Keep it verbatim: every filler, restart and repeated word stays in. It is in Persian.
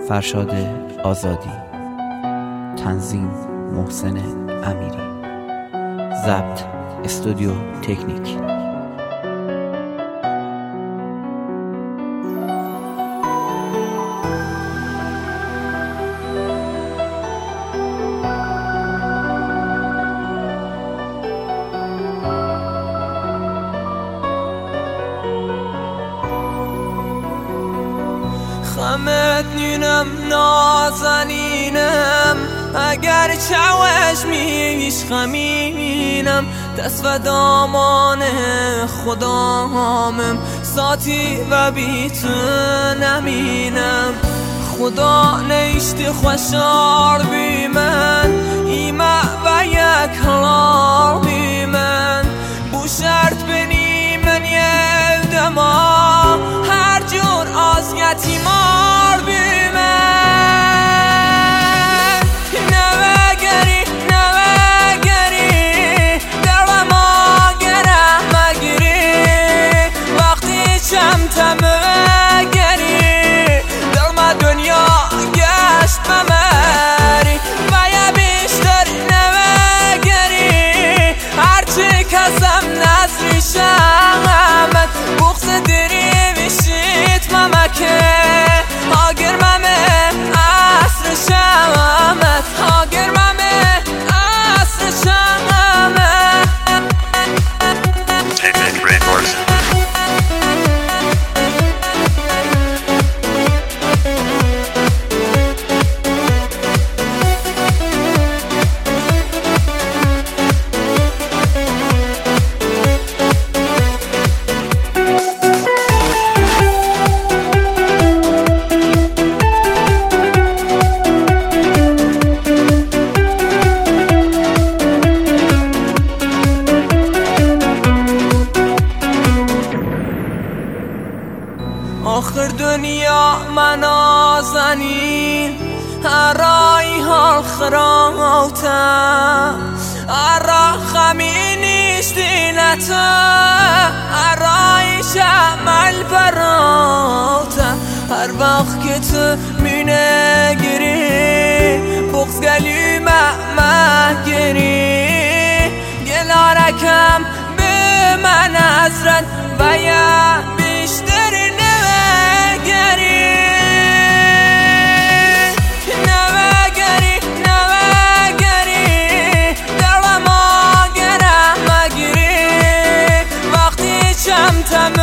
فرشاد آزادی، تنظیم محسن امیری، ضبط استودیو تکنیک. خمت نینم نازنینم، اگر چوشمیش خمینم، دست و دامان خدامم، ساتی و بیت نمینم. خدا نیشت خوشار بی من، ایمه و یک هلار بی من، بو شرط بنی من یه دما، هر جور آز یتیمار بی من. نوگری نوگری در ما گره مگری، وقتی چمتم گری در ما دنیا گشت بمری، و یه بیشتر نوگری هرچی کسم نظری شمت، بغض دری بشید ممکه آگر ممه عصر شمت، آگر ممه عصر شمت. آخر دنیا منازنی ارای حال خراوتا، ارا خمی نیشتی نتا، ارای شمل براتا. هر وقت که تو مینه گیری، بغض گلی مه گیری، گلارکم به من حضرت و یا بیشتر تم